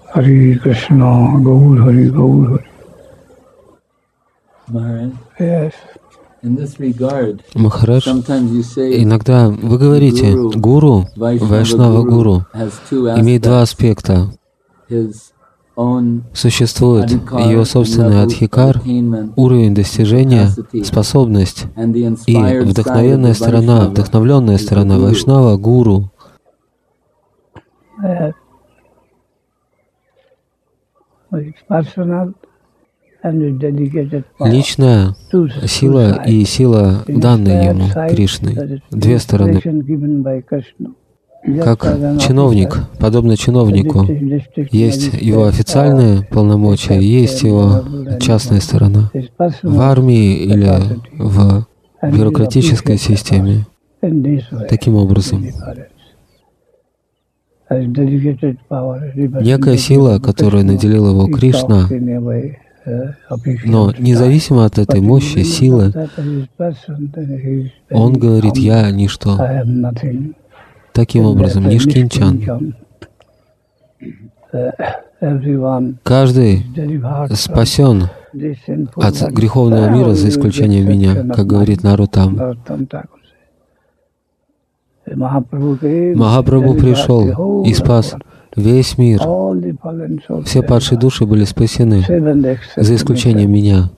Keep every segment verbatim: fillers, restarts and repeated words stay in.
Хари Кришна, Гаур Хари, Гаур Хари. Yes. Махарадж, иногда вы говорите, гуру, Вайшнава гуру, имеет два аспекта. Существует ее собственный адхикар, уровень достижения, способность, и вдохновенная сторона, вдохновленная сторона Вайшнава, гуру. Личная сила и сила, данная ему Кришной, две стороны. Как чиновник, подобно чиновнику, есть его официальные полномочия, есть его частная сторона. В армии или в бюрократической системе. Таким образом. Некая сила, которой наделил его Кришна, но независимо от этой мощи, силы, он говорит: «Я ничто». Таким образом, нишкинчан. Каждый спасен от греховного мира, за исключением меня, как говорит Нароттам. Махапрабху пришел и спас весь мир. Все падшие души были спасены, за исключением меня.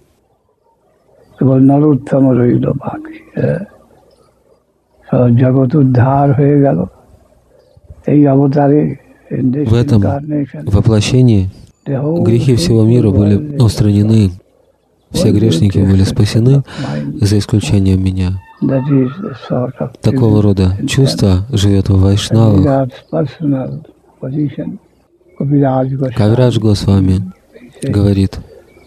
В этом воплощении грехи всего мира были устранены, все грешники были спасены, за исключением меня. Такого рода чувство живет в вайшнавах. Кавирадж Госвами говорит: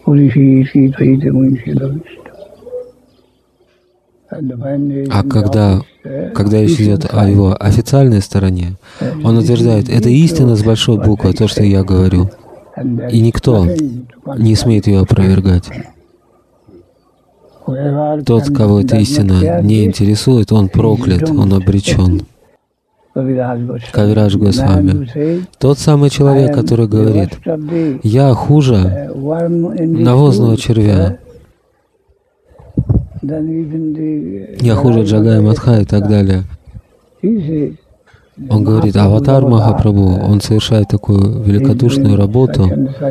а когда, когда речь идет о его официальной стороне, он утверждает: это истина с большой буквы, то, что я говорю, и никто не смеет ее опровергать. Тот, кого эта истина не интересует, он проклят, он обречен. Кавирадж Госвами. Тот самый человек, который говорит: я хуже навозного червя, я хуже Джагая Матха и так далее. Он говорит: аватар Махапрабху, он совершает такую великодушную работу.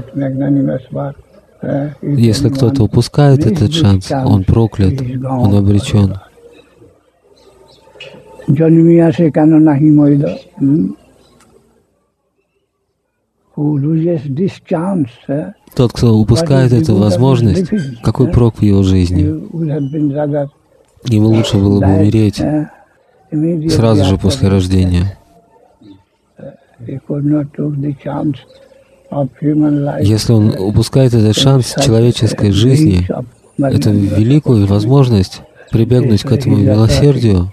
Если кто-то упускает этот шанс, он проклят, он обречен. Тот, кто упускает эту возможность, какой прок в его жизни? Ему лучше было бы умереть сразу же после рождения. Если он упускает этот шанс человеческой жизни, эту великую возможность прибегнуть к этому милосердию,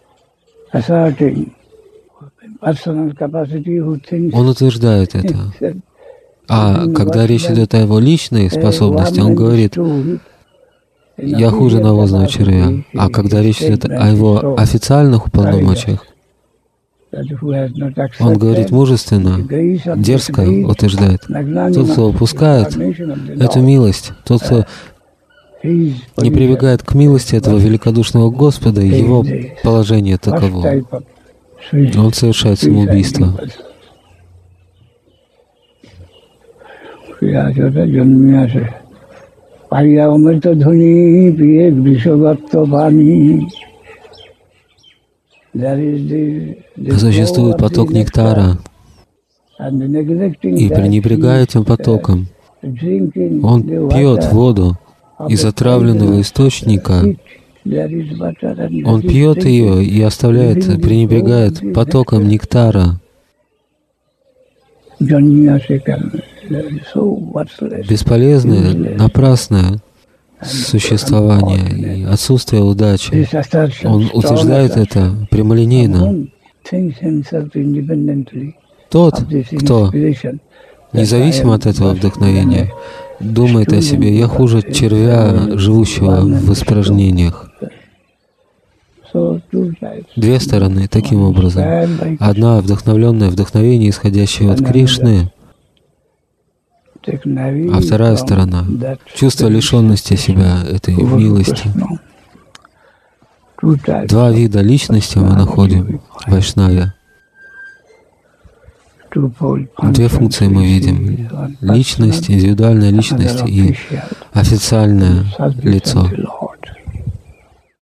он утверждает это. А когда речь идет о его личной способности, он говорит: я хуже навозного червя. А когда речь идет о его официальных полномочиях, он говорит мужественно, дерзко утверждает: тот, кто упускает эту милость, тот, кто не прибегает к милости этого великодушного Господа, его положение таково. Он совершает самоубийство. Существует поток нектара, и пренебрегая этим потоком, он пьет воду из отравленного источника, он пьет ее и оставляет, пренебрегает потоком нектара. Бесполезное, напрасное существование и отсутствие удачи. Он утверждает это прямолинейно. Тот, кто, независимо от этого вдохновения, думает о себе: я хуже червя, живущего в испражнениях. Две стороны таким образом. Одна вдохновленная вдохновение, исходящее от Кришны, А вторая сторона — чувство лишенности себя этой милости. Два вида личности мы находим в Вайшнаве. Две функции мы видим. Личность, индивидуальная личность и официальное лицо.